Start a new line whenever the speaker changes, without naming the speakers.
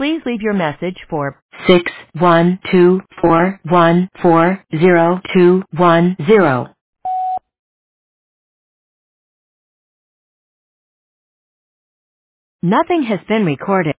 Please leave your message for 61241400210. Nothing has been recorded.